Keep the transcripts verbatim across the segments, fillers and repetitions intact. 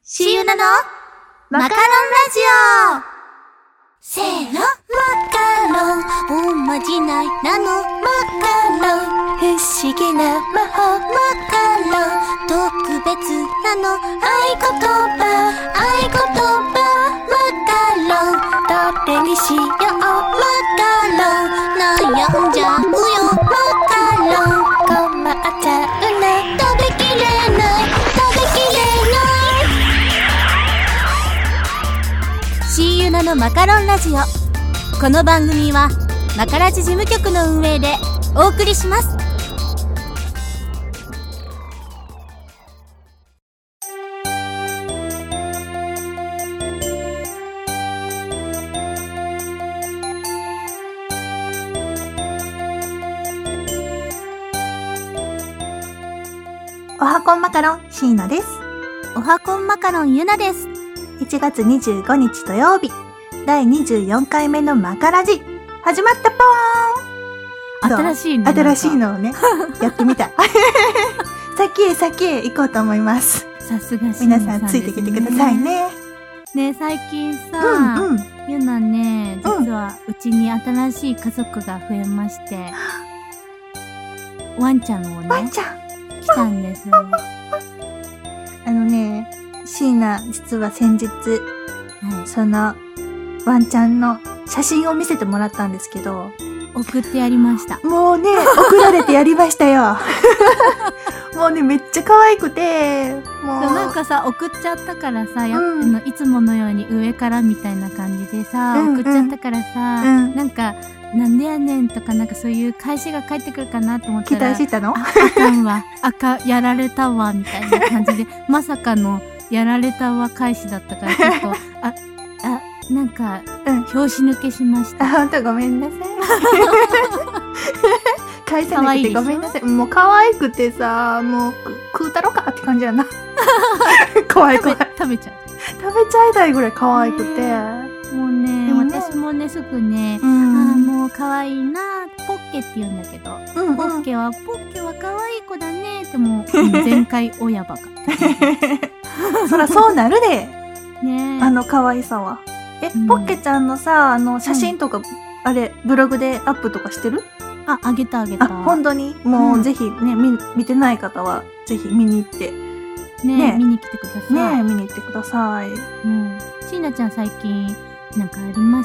しゆなのマカロンラジオ。せーの、マカロン、おまじないなのマカロン、不思議な魔法マカロン、特別なの合言葉、合言葉マカロン、どれにしようマカロン、悩んじゃうよマカロン、困っちゃうな、食べきれない食べきれない。しゆなのマカロンラジオ。この番組はマカラジ事務局の運営でお送りします。 おはこんマカロン、椎名です。 おはこんマカロン、ゆなです。 いちがつにじゅうごにち土曜日、だいにじゅうよんかいめのマカラジ始まったぽーん。 新しいね。 新しいのをね、やってみた。先へ先へ行こうと思います。 さすが皆さんついてきてくださいね。 ねえ、最近さ、 うんうん、 ゆなね、実はうちに新しい家族が増えまして、うん、ワンちゃんをね、 ワンちゃん来たんです。 あのね、椎名、実は先日、はい、その、ワンちゃんの写真を見せてもらったんですけど、 送ってやりました。 もうね、送られてやりましたよ。もうね、めっちゃ可愛くて、もう。 なんかさ、送っちゃったからさ、やっうん、いつものように上からみたいな感じでさ、うんうん、送っちゃったからさ、うん、なんか、なんでやねんとかなんかそういう返しが返ってくるかなと思ったら、 期待してたの？ あ、あかんわ、あか、やられたわ、みたいな感じで、まさかの、やられたわ返しだったから、ちょっと、あ、あ、なんか、うん、拍子抜けしました。 あ、ほんとごめんなさい。返せなくてごめんなさい。もう可愛くてさ、もう、食うたろかって感じやな。怖い怖い。 食べちゃう。 食べちゃいたいぐらい可愛くて。 もうね、もね私もね、すぐね、うん、ああ、もう可愛いな、ポッケって言うんだけど、うんうん、ポッケは、ポッケは可愛い子だねって、もう、全開親バカ。 そらそうなるで。 ねえ。 あの可愛さは。え、うん、ポッケちゃんのさ、あの、写真とか、うん、あれ、ブログでアップとかしてる？ あ、あげたあげた。 あ、本当にもう、うん、ぜひね、見、見てない方は、ぜひ見に行って。 ね, ね見に来てください。 ねえ、見に行ってください。 うん。椎名ちゃん最近、なんかありました？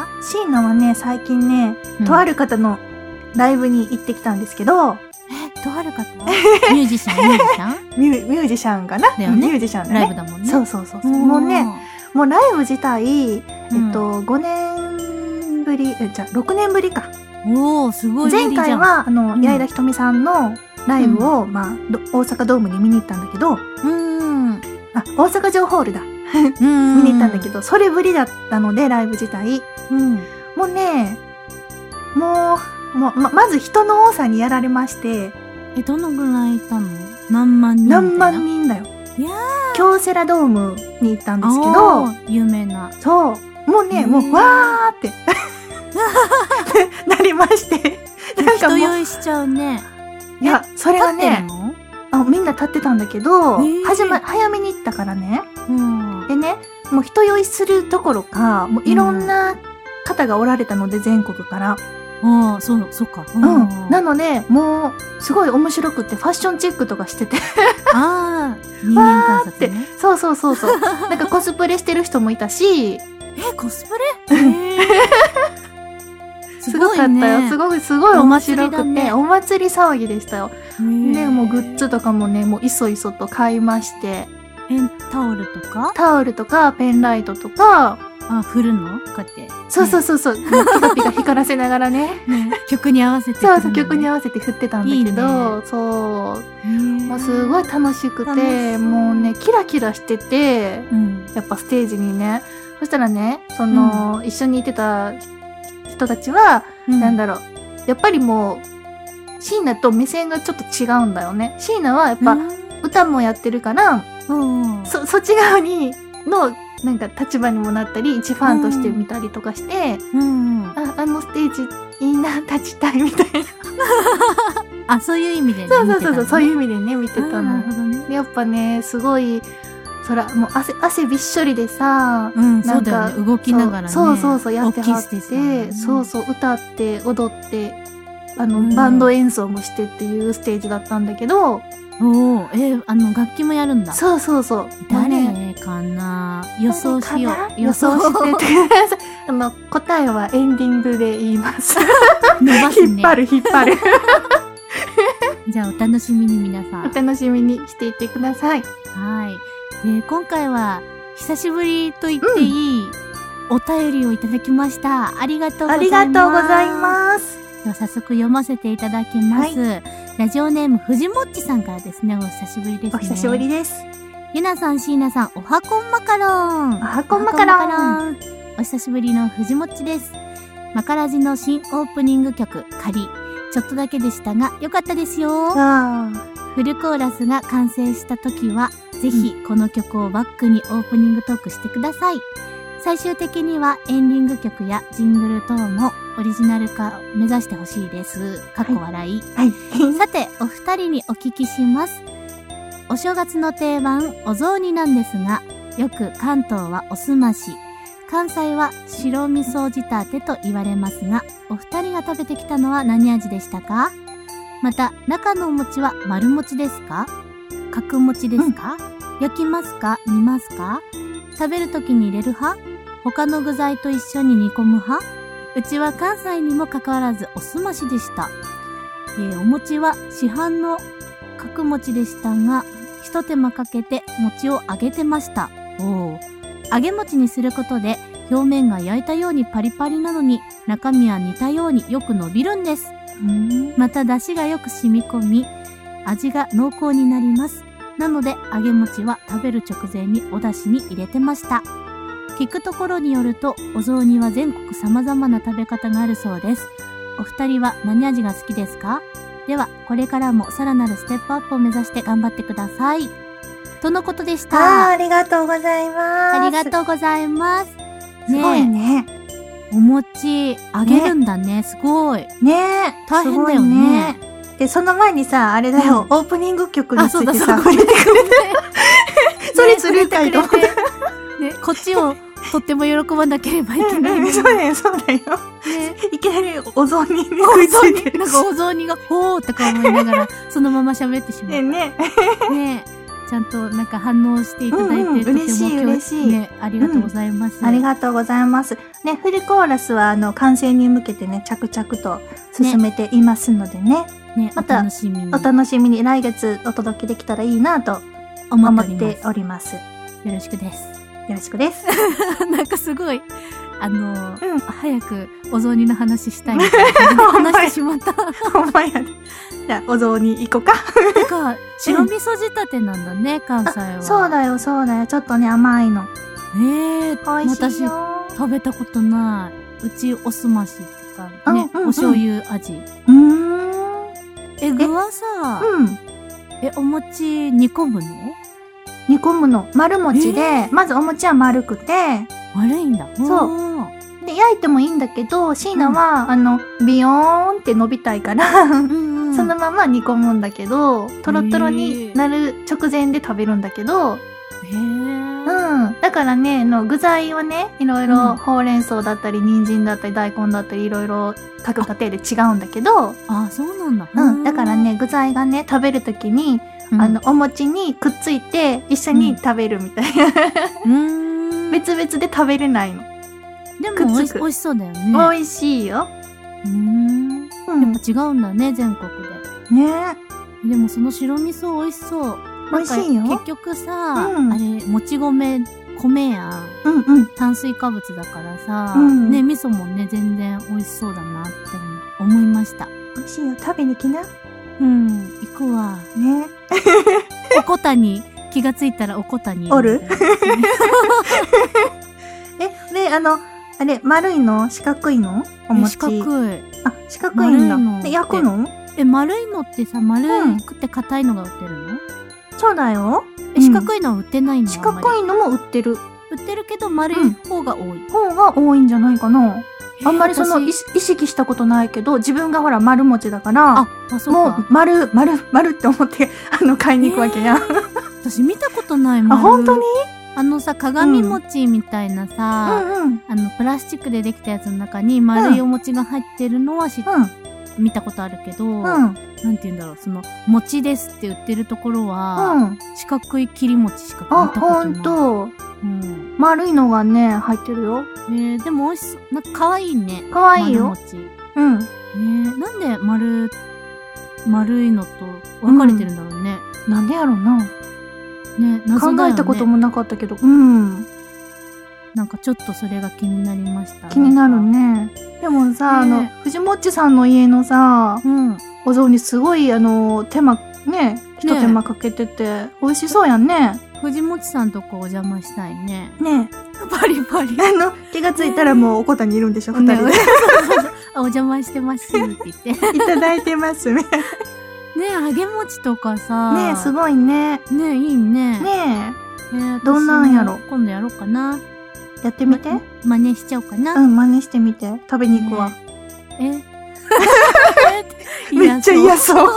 椎名はね、最近ね、うん、とある方のライブに行ってきたんですけど、 え、とある方？ミュージシャン、ミュージシャンミュ、ミュージシャンかな？ だよね。 ミュージシャンだね。 ライブだもんね。 そうそうそうそう。もうね、もうライブ自体、えっと、うん、ごねんぶり、え、じゃあろくねんぶりか。 おー、すごいぶりじゃん。 前回は、あの、うん、矢井田ひとみさんのライブを、うん、まあ、大阪ドームに見に行ったんだけど、 うーん。 あ、大阪城ホールだ。見に行ったんだけど、それぶりだったので、ライブ自体。うん、もうね、もう、もう、ま、まず人の多さにやられまして。 え、どのぐらいいたの？何万人？ 何万人だよ。 いやー。 京セラドームに行ったんですけど、 有名な。 そう。もうね、もう、わーって、なりまして。 なんかもう。人酔いしちゃうね。 いや、それがね、あ、みんな立ってたんだけど、はじま、早めに行ったからね。うん、でね、もう人酔いするどころか、もういろんな方がおられたので、全国から。 ああ、そう、そっか。 うん。なので、もう、すごい面白くって、ファッションチェックとかしてて。 ああ、人間観察ね。 そうそうそうそう。なんかコスプレしてる人もいたし。 え、コスプレ？へーすごかったよ。すごい、すごい面白くて、ね、お祭り騒ぎでしたよ。で、もうグッズとかもね、もういそいそと買いまして。 え、タオルとか？ タオルとか、ペンライトとか。 あ、振るの？こうやって。 そうそうそうそう。ね、ピカピカ光らせながらね。 ね、曲に合わせて、 ね。そうそう、曲に合わせて振ってたんだけど、いいね、そう。もうすごい楽しくて、もうね、キラキラしてて、うん、やっぱステージにね。そしたらね、その、うん、一緒にいてた人たちは、うん、なんだろう、やっぱりもう、椎名と目線がちょっと違うんだよね。椎名はやっぱ、歌もやってるから、うんうん、そ、そっち側に、の、なんか立場にもなったり、一ファンとして見たりとかして、うんうん、あ、あのステージいいな、立ちたいみたいな。 あ、そういう意味でね。 そうそうそうそう、そういう意味でね、見てたの。 なるほどね。 で、やっぱね、すごい、 ら、もう汗、汗びっしょりでさ、 うん、 なんかそうだよね。動きながらね。 そうそうそう、やってはっ大きいステージだもんて、 ねそうそう、歌って、踊って、あの、 うんバンド演奏もしてっていうステージだったんだけど、 おお、えー、あの、楽器もやるんだ。 そうそうそう。もうね誰かな予想しよう。 予想しててください。あの、答えはエンディングで言います。 伸ばすね。 引っ張る、引っ張る。 じゃあお楽しみに皆さん。 お楽しみにしていってください。 はい。で、今回は久しぶりと言っていい、お便りをいただきました。ありがとうございます。 ありがとうございます。 では早速読ませていただきます。はい、ラジオネーム藤もっちさんからですね。お久しぶりですね。 お久しぶりです。 ゆなさん、しーなさん、おはこんマカロン。 おはこんマカロン。 お久しぶりの藤もっちです。マカラジの新オープニング曲、仮。ちょっとだけでしたが、良かったですよ。フルコーラスが完成した時は、ぜひこの曲をバックにオープニングトークしてください。最終的にはエンディング曲やジングル等もオリジナル化を目指してほしいです。過去笑い。 はい。はい、 さて、お二人にお聞きします。お正月の定番、お雑煮なんですが、よく関東はおすまし、関西は白味噌仕立てと言われますが、お二人が食べてきたのは何味でしたか？また、中のお餅は丸餅ですか？角餅ですか？うん、焼きますか？煮ますか？食べるときに入れる派？他の具材と一緒に煮込む派？うちは関西にもかかわらずおすましでした。えー、お餅は市販の角餅でしたが、一手間かけて餅を揚げてました。おー。揚げ餅にすることで表面が焼いたようにパリパリなのに中身は煮たようによく伸びるんです。また出汁がよく染み込み味が濃厚になります。なので揚げ餅は食べる直前にお出汁に入れてました。聞くところによるとお雑煮は全国様々な食べ方があるそうです。お二人は何味が好きですか？ではこれからもさらなるステップアップを目指して頑張ってください。とのことでした。 あ, ありがとうございます。 ありがとうございます。ねすごいね。 お餅揚げるんだね。ねすごい。 ね大変だよね。ねで、その前にさ、あれだよ、うん、オープニング曲についてさ、 触れてくれて。 それするかいと思って。ね、 こっちをとっても喜ばなければいけない、 ね。そうだよ、そうだよ。ね、いきなりお雑煮に食いついてる。 なんかお雑煮が、ほーとか思いながら、そのまま喋ってしまう。 ねね。 ねちゃんとなんか反応していただいて、うんうん、とても嬉しい嬉しい、 ね、ありがとうございます、 うん、ありがとうございます。ね、フルコーラスはあの完成に向けてね、着々と進めていますのでね。 ね、 またお楽しみに。 お楽しみに来月お届けできたらいいなと思っております。よろしくです。 よろしくです。 なんかすごい、あの、うん、早くお雑煮の話したいみたいな話してしまった。 ほんまやね。じゃあ、お雑煮行こうか。 なんか、白味噌仕立てなんだね、うん、関西は。 そうだよ、そうだよ。ちょっとね、甘いの。 ねえ、美味しいよ。私、食べたことない。うち、おすましってか、ね、うんうんうん、お醤油味。 うーん。 え、具はさ、 うん。 え、お餅煮込むの？ 煮込むの。丸餅で、えー、まずお餅は丸くて。 丸いんだ。 そう。で、焼いてもいいんだけど、椎名は、うん、あの、ビヨーンって伸びたいから、うんうん、そのまま煮込むんだけど、トロトロになる直前で食べるんだけど、 へー。 うん。だからね、の具材はね、いろいろ、うん、ほうれん草だったり、人参だったり、大根だったり、いろいろ各家庭で違うんだけど、 あ、そうなんだ。 うん。だからね、具材がね、食べるときに、うん、あの、お餅にくっついて、一緒に食べるみたいな。 うん。 別々で食べれないの。 でも美味し、美味しそうだよね。 美味しいよ。 うーん。やっぱ違うんだね、全国で。 ね。 でもその白味噌美味しそう。 美味しいよ。 結局さ、うん、あれ、もち米、米や、 うんうん、 炭水化物だからさ、うん、ね、味噌もね、全然美味しそうだなって思いました。 美味しいよ。食べに来な。 うん、行くわ。 ね。 おこたに、気がついたらおこたに。 おるえ、で、あの、あれ、丸いの？四角いの？お餅。 四角い。 あ、四角いんだ。で、焼くの？ え、丸いのってさ、丸くて硬いのが売ってるの？ そうだよ。 え、四角いのは売ってないんだ。 四角いのも売ってる。 売ってるけど、丸い方が多い。 方が多いんじゃないかな。あんまりその、意識したことないけど、自分がほら、丸餅だから、 あ、あ、そうか。 もう、丸、丸、丸って思って、あの、買いに行くわけやん。 私見たことないもん。 あ、本当に？ あのさ、鏡餅みたいなさ、 うんうん。 あの、プラスチックでできたやつの中に丸いお餅が入ってるのは知っ、 うん。 見たことあるけど、 うん。 なんて言うんだろう、その、餅ですって売ってるところは、 うん。 四角い切り餅しかあ、 見たことない。 ほんと。 うん。 丸いのがね、入ってるよ。 えー、でも美味しそう。なんか可愛いね。 かわいいよ。 丸餅。 うん。 えー、なんで丸、丸いのと分かれてるんだろうね。 なんでやろうな。 ね、謎だよね。 考えたこともなかったけど。うん。 なんかちょっとそれが気になりました。 気になるね。でもさ、あのね、 藤もっちさんの家のさ、 うん。 お雑煮すごい、あの、手間、ね、一手間かけてて、美味しそうやんね。 藤本さんとこお邪魔したいね。 ねパリパリ。 あの、気がついたらもうおこたにいるんでしょ、二人で。 ねあ、お邪魔してますって言って。 いただいてますね。 ねえ、揚げ餅とかさ。 ねえ、すごいね。 ねえ、いいね。 ねえーどんなんやろ私も今度やろうかな。 え、やってみて。 ま真似しちゃおうかな。 うん、真似してみて。食べに行くわ。 えめっちゃ嫌そう。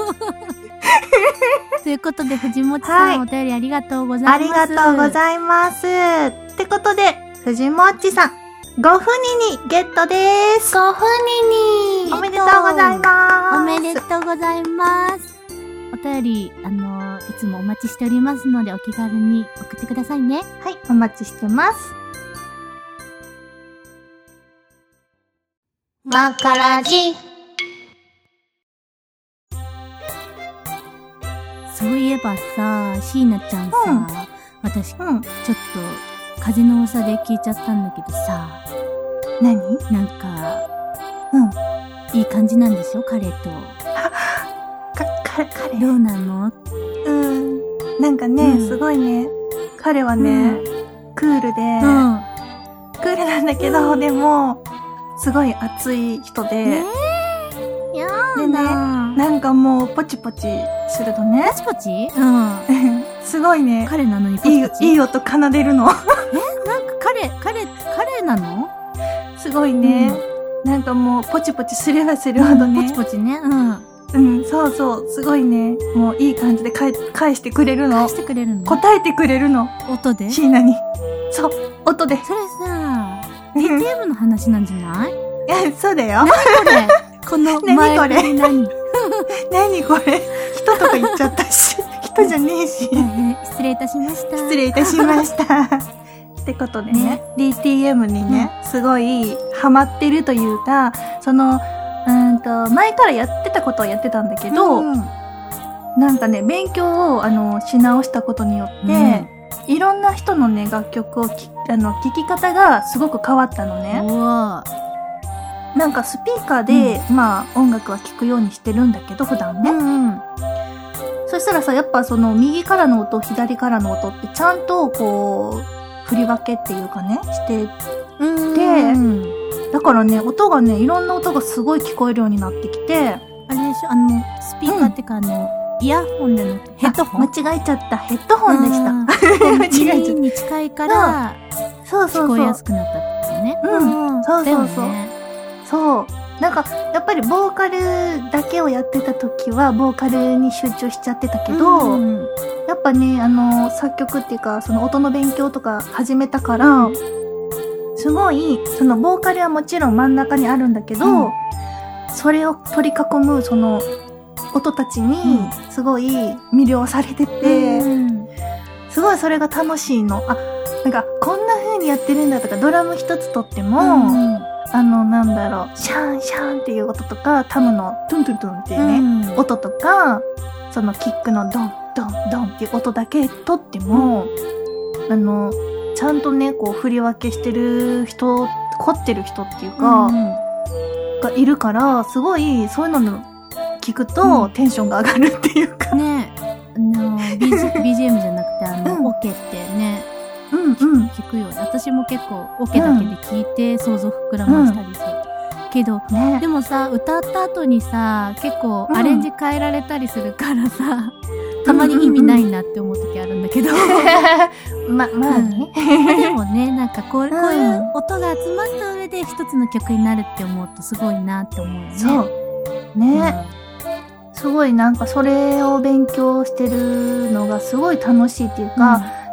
ということで、藤本さん、 はいお便りありがとうございます。 ありがとうございます。ってことで、藤もっちさん、ごふににゲットでーす。 ごふにに。 おめでとうございます。 おめでとうございます。お便り、あのーいつもお待ちしておりますので、お気軽に送ってくださいね。 はい、お待ちしてます。 マカラジ。 そういえばさ、椎名ちゃんさ、 うん私、ちょっうん。 と、風の噂で聞いちゃったんだけどさ、 何？ なんか、 うん。 いい感じなんでしょ彼と。 か、か、彼。 どうなの？ うん。なんかね、 うんすごいね。彼はね、クールで、 うん。 クールなんだけど、でも、すごい熱い人で、 えー、やだ。 でねなんかもうポチポチするとねポ、チポチうん。 すごいね、 彼なのにポいいチポチいい音奏でるの。 なんか彼、彼、彼なのすごいね、なんかもうポチポチすればするほどね、 ポチポチね。うん。 うん、そうそう、すごいね、もういい感じで返返してくれるの返。してくれるの答えてくれるの。 音で椎名に。そう、音で。 それさ、ディーティーエム の話なんじゃないいや、そうだよ。 これ、この何前これ振り何何これ。人とか言っちゃったし、人じゃねえし。 大変失礼いたしました。 失礼いたしました。ってことでね、 ねディーティーエム にね、すごいハマってるというか、その、うーんと、前からやってたことはやってたんだけど、 うんなんかね、勉強を、あの、し直したことによって、いろんな人のね、楽曲をき、あの、聴き方がすごく変わったのね。 うわなんかスピーカーで、まあ、音楽は聴くようにしてるんだけど、普段ね。 うんうん。 そしたらさ、やっぱその、右からの音、左からの音って、ちゃんと、こう、振り分けっていうかね、して、 うん。 だからね、音がね、いろんな音がすごい聞こえるようになってきて、 あれでしょあの、スピーカーってか、あの、イヤホンじゃなくて、ヘッドホンあ間違えちゃった。ヘッドホンでした。 うん間違えちゃっ耳に近いから、 た。そうそうそう聞こえや。すくなったってことね。 うんそうそうそうだよねそう。なんか、やっぱりボーカルだけをやってた時は、ボーカルに集中しちゃってたけど、 うんやっぱね、あの、作曲っていうか、その音の勉強とか始めたから、すごい、そのボーカルはもちろん真ん中にあるんだけど、 うんそれを取り囲む、その、音たちに、すごい魅了されてて、 うんすごいそれが楽しいの。あ、なんか、こんな風にやってるんだとか、ドラム一つとっても、 うんあの、なんだろう、シャンシャンっていう音とか、タムのトゥントゥントゥンっていうね、 うん音とか、そのキックのドン、ドン、ドンっていう音だけとっても、あの、ちゃんとね、こう振り分けしてる人、凝ってる人っていうか、 うんがいるから、すごい、そういうのの聞くと、 うんテンションが上がるっていうか。 ねあの ビージー、ビージーエム じゃなくてあの、 うんオケってねうんうん。 聞くよね。私も結構オケだけで聞いて想像膨らましたりする、けどね。 でもさ歌った後にさ結構うんアレンジ変えられたりするからさ、たまに意味ないなって思う時あるんだけど、 ま、まあね。 まあでもねなんかこう,、 うんこういう音が集まった上で一つの曲になるって思うとすごいなって思うよね。 そう。ね。すごいなんかそれを勉強してるのがすごい楽しいっていうか、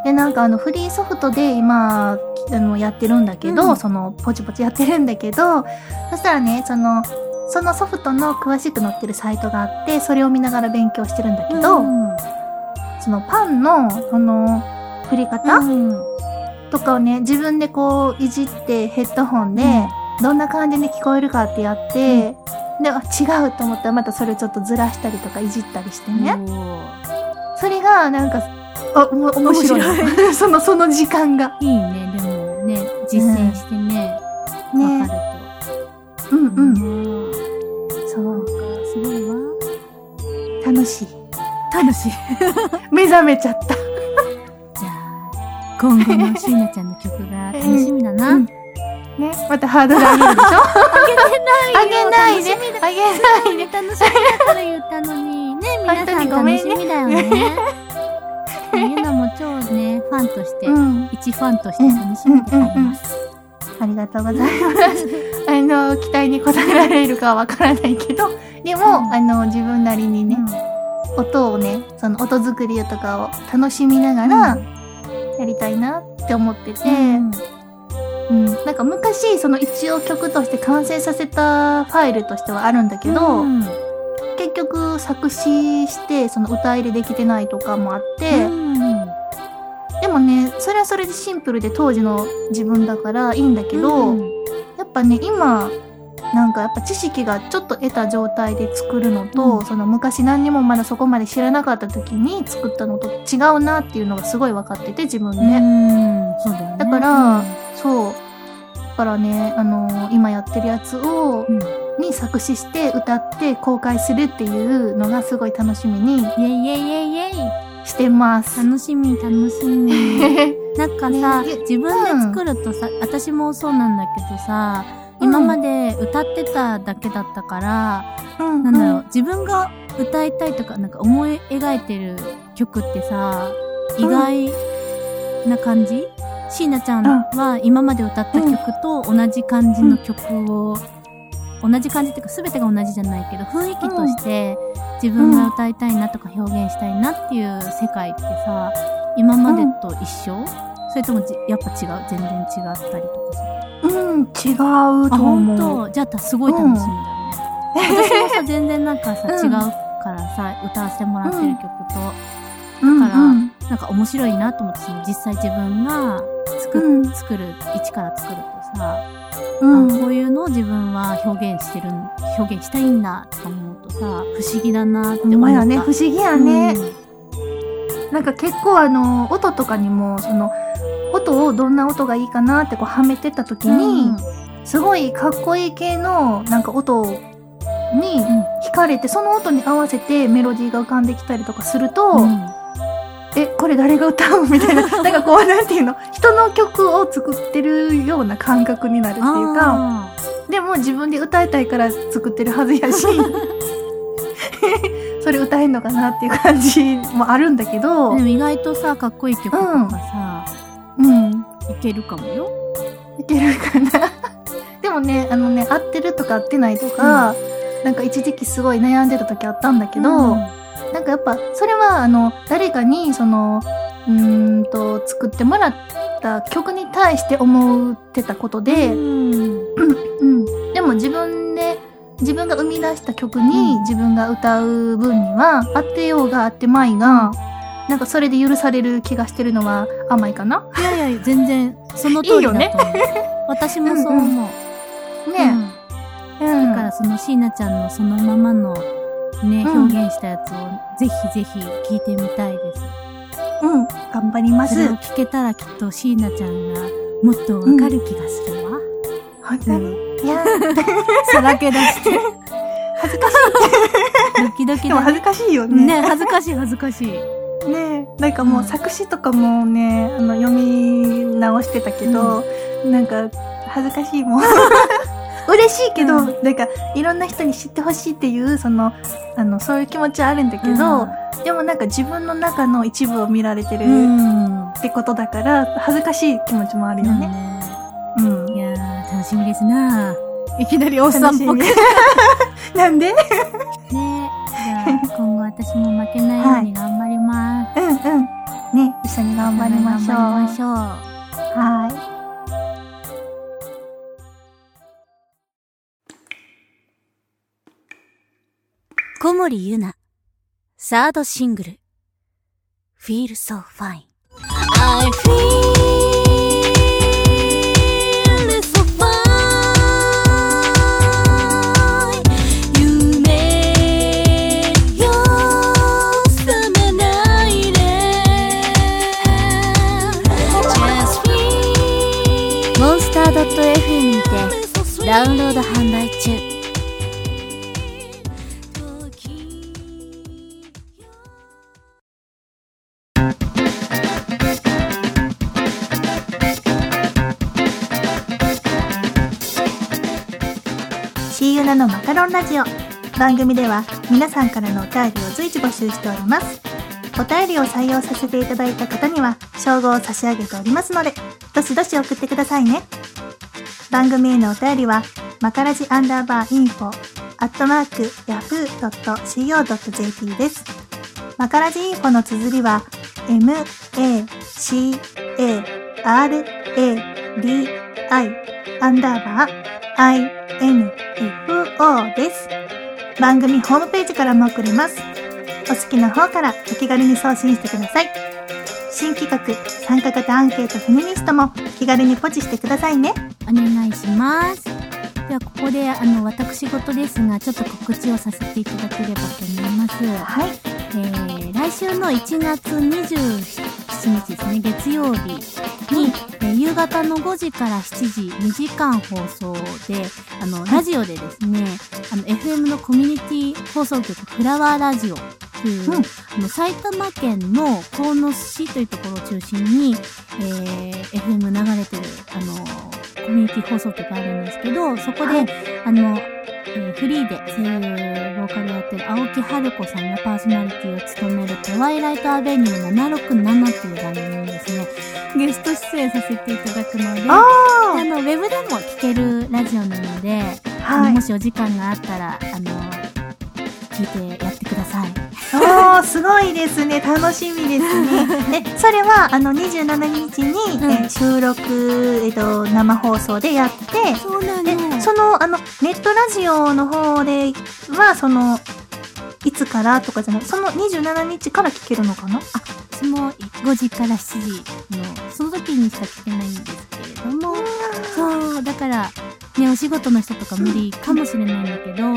で、なんかあのフリーソフトで今、あのやってるんだけど、うん、そのポチポチやってるんだけど、そしたらね、その、そのソフトの詳しく載ってるサイトがあって、それを見ながら勉強してるんだけど、うん、そのパンの、その、振り方、うん、とかをね、自分でこういじってヘッドホンで、どんな感じに聞こえるかってやって、うん、で、あ、違うと思ったらまたそれちょっとずらしたりとかいじったりしてね。それがなんか、あ、おも面白い。白いその、その時間が。 いいね、でもね、実践してね、わ、うん、ね、かると。うんうん。そうか、 すごいわ。 楽しい。 楽しい。 目覚めちゃった。じゃあ、今後のしーなちゃんの曲が楽しみだな。うん、 ね、またハードル上げるでしょ。 あげないよ。 あげないで。 あげないで。楽しみだから言ったのに。ね、皆さん楽しみだよね。ゆなも超ね、ファンとして、うん、一ファンとして楽しみであります。 ありがとうございます。あの、期待に応えられるかはわからないけど、でも、うん、あの、自分なりにね、うん、音をね、その音作りとかを楽しみながら、やりたいなって思ってて、うんうん、なんか昔、その一応曲として完成させたファイルとしてはあるんだけど、うん、結局作詞してその歌入れできてないとかもあって、うん、でもね、それはそれでシンプルで当時の自分だからいいんだけど、うん、やっぱね、今なんかやっぱ知識がちょっと得た状態で作るのと、うん、その昔何にもまだそこまで知らなかった時に作ったのと違うなっていうのがすごい分かってて、自分で、うん、そうだよね。だから、うん、そうだからね、あのー、今やってるやつを、うん、に作詞して歌って公開するっていうのがすごい楽しみに、イェイイェイイェイイェイしてます。 楽しみ楽しみ。なんかさ、ね、自分で作るとさ、うん、私もそうなんだけどさ、今まで歌ってただけだったから、うん、なんだろう、自分が歌いたいとか、なんか思い描いてる曲ってさ、意外な感じ、うん、しーなちゃんは今まで歌った曲と同じ感じの曲を、うん、同じ感じっていうか全てが同じじゃないけど、雰囲気として自分が歌いたいなとか表現したいなっていう世界ってさ、今までと一緒？それともやっぱ違う？全然違ったりとかさ。 うん、違うと思う。あ、本当？ じゃあすごい楽しみだよね。うん、私もさ、全然なんかさ、違うからさ、歌わせてもらってる曲と。うん、だから、うんうん、なんか面白いなと思って、その実際自分が作る、うん、作る、一から作るとさ、うん、あ、こういうのを自分は表現してる、表現したいんだとか思うとさ、不思議だなって思った。 まやね、不思議やね。うん、なんか結構あの、音とかにも、その、音をどんな音がいいかなってこうはめてった時に、うん、すごいかっこいい系のなんか音に惹かれて、その音に合わせてメロディーが浮かんできたりとかすると、うん、え、これ誰が歌うみたいな、なんかこうなんていうの、人の曲を作ってるような感覚になるっていうか、でも自分で歌いたいから作ってるはずやし、それ歌えんのかなっていう感じもあるんだけど、 でも意外とさ、かっこいい曲とかさ、うん、いけるかもよ。 いけるかな。でもね、あのね、合ってるとか合ってないとか、うん、なんか一時期すごい悩んでた時あったんだけど、うん、なんかやっぱ、それはあの、誰かにその、うーんと、作ってもらった曲に対して思ってたことで、うん、うん。でも自分で、自分が生み出した曲に自分が歌う分には、合ってようが合ってまいが、なんかそれで許される気がしてるのは甘いかな？ いやいや、全然、その通りだと思う。いいよね。私もそう思う。うんうん、ねえ、うん。だからそのしーなちゃんのそのままのね、うん、表現したやつをぜひぜひ聞いてみたいです。 うん、頑張ります。 それを聞けたらきっとしーなちゃんがもっとわかる気がするわ。 本当に？いやさらけ出して。 恥ずかしい。 ドキドキだ。 でも恥ずかしいよね。 ね、恥ずかしい恥ずかしい。 ねえ、なんかもう作詞とかもね、あの、読み直してたけど、うん、なんか、恥ずかしいもん。嬉しいけど、うん、なんか、いろんな人に知ってほしいっていう、その、あの、そういう気持ちはあるんだけど、うん、でもなんか自分の中の一部を見られてるってことだから、恥ずかしい気持ちもあるよね。 うん。うん、いやー、楽しみですな。いきなりおっさんっぽく。 なんで？ねえ。じゃあ、今後私も負けないように頑張ります。 はい、うんうん。ね。 一緒に頑張りましょう。 頑張りましょう。 はい。 小森優奈、サードシングル、Feel So Fine。I feel so fine。夢よ覚めないで。Just feel。モンスター .fm にてダウンロード販売中。 シーユナのマカロンラジオ。番組では皆さんからのお便りを随時募集しております。お便りを採用させていただいた方には称号を差し上げておりますので、どしどし送ってくださいね。番組へのお便りはマカラジアンダーバーインフォアットマークヤフードットシーオードットジェーピー です。マカラジインフォの綴りは エム エー シー エー アール エー ディー アイ アンダーバー アイ エヌ エフ オー です。番組ホームページからも送れます。お好きな方からお気軽に送信してください。新企画参加型アンケートフェミニストも気軽にポチしてくださいね。 お願いします。ではここであの私事ですがちょっと告知をさせていただければと思います。 はい。 えー、来週のいちがつにじゅうしちにちですね、月曜日に、えー、夕方のごじからしちじにじかん放送で、あの、ラジオでですね、あの、エフエム のコミュニティ放送局フラワーラジオという、うん、あの埼玉県の鴻巣市というところを中心に、えー、エフエム 流れてる、あの、コミュニティ放送局があるんですけど、そこで、はい、あの、えー、フリーで声優ボーカルやってる青木春子さんがパーソナリティを務めるトワイライトアベニューななろくななという番組にですね、ゲスト出演させていただくので、ああのウェブでも聴けるラジオなので、はい、あのもしお時間があったらあの聞いてやってください。 おー、すごいですね。楽しみですね。え、それはあのにじゅうしちにちに、うんえー、収録、えっと、生放送でやって、 そうなの。 そのあのネットラジオの方ではそのいつからとかじゃない、そのにじゅうしちにちから聞けるのかな？あ、 そのごじからしちじのその時にしか聞けないんですけれども、そうだからね、お仕事の人とか無理かもしれないんだけど、うんうん、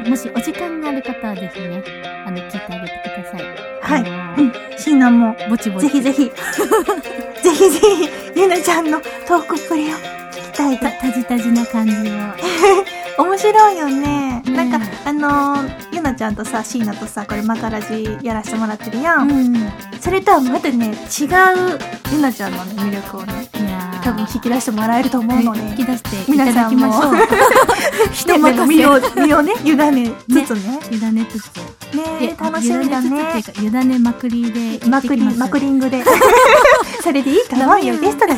もしお時間がある方はぜひね、あの聞いてあげてください。 はい。うん、シーナもぼちぼちぜひぜひぜひぜひゆなちゃんのトークっぷりを聞きたいで、 タジタジな感じを。 面白いよね。ね、なんかあのー、ゆなちゃんとさ、シーナとさ、これマカラジやらせてもらってるやん。うん、それとはまたね、違うゆなちゃんの、ね、魅力をね、いや多分引き出してもらえると思うので、 引き出していただきましょう。 人任せ身を身をね委ねつつね、 委ねつつね、楽しみだね。 委ねつつっていうか委ねまくりでまくりマクリングでそれでいいかな、よゲストだし。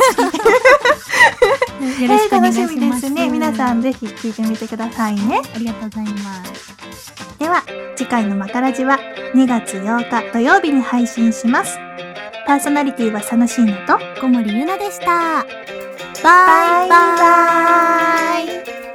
よろしくお願いします。 楽しみですね。皆さんぜひ聞いてみてくださいね。 ありがとうございます。 では次回のマカラジはにがつようか土曜日に配信します。パーソナリティは佐野椎名と小森優奈でした。 バイバイ。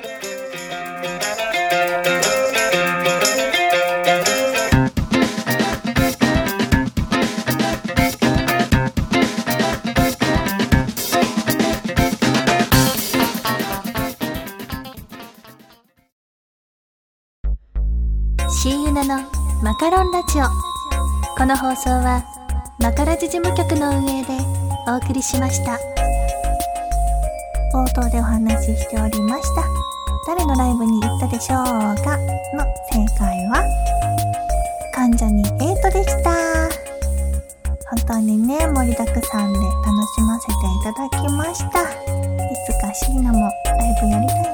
シーユナのマカロンラジオ。この放送はマカラジ事務局の運営でお送りしました。冒頭でお話ししておりました誰のライブに行ったでしょうかの正解は関ジャニエイトでした。本当にね、盛りだくさんで楽しませていただきました。いつか椎名もライブやりたい